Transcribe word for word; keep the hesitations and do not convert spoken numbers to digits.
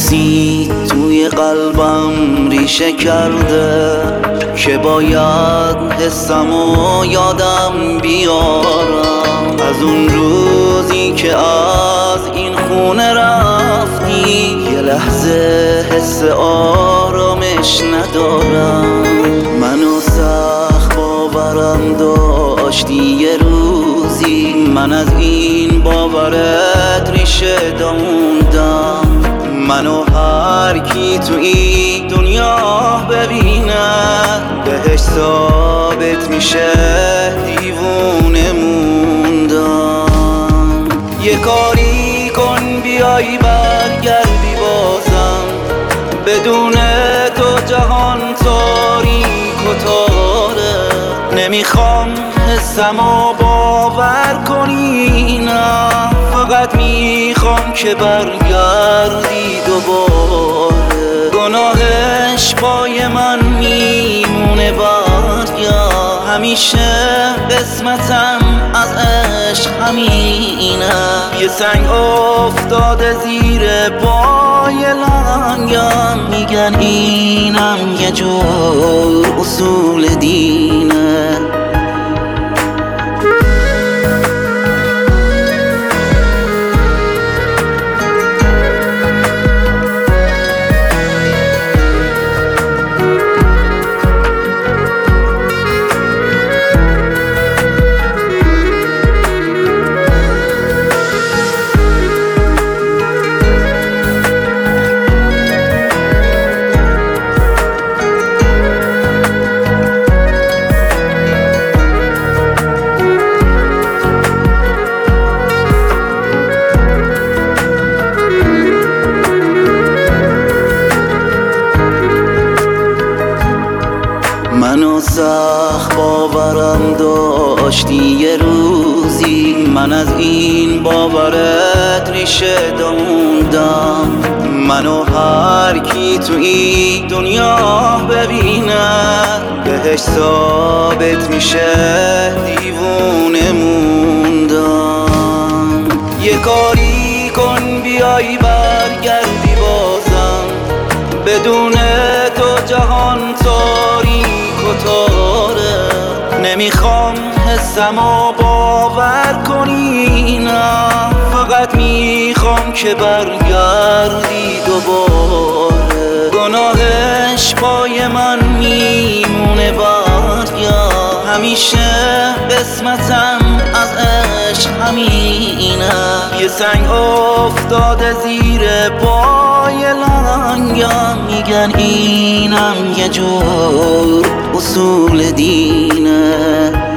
حسی توی قلبم ریشه کرده که باید حسمو یادم بیارم. از اون روزی که از این خونه رفتی یه لحظه حس آرامش ندارم. منو سخت باورم داشتی یه روزی، من از این باورت ریشه داوندم. منو هر کی تو این دنیا ببینه بهش ثابت میشه دیوونه موندم. یه کاری کن بیای برگردی بازم، بدون تو جهان تاریک و تاره. نمیخوام حسمو باور کنی، نه فقط میخوام که برگردی دوباره. گناهش پای من میمونه برگرد، همیشه قسمتم از عشق همینه. یه سنگ افتاده زیر پای لنگم، میگن اینم یه جور اصول دینه. منو سخت باورم داشتی یه روزی، من از این باورت ریشه داوندم. منو هر کی تو این دنیا ببینه بهش ثابت میشه دیوونه موندم. یه کاری کن بیای برگردی بازم، بدون تو جهان تاریک و تاره. نمیخوام حسمو باور کنی، نه فقط میخوام که برگردی دوباره. گناهش پای من میمونه برگرد، همیشه قسمتم از عشق همینه. یه سنگ افتاده زیر پای لنگم، میگن اینم یه جور اصول دینه.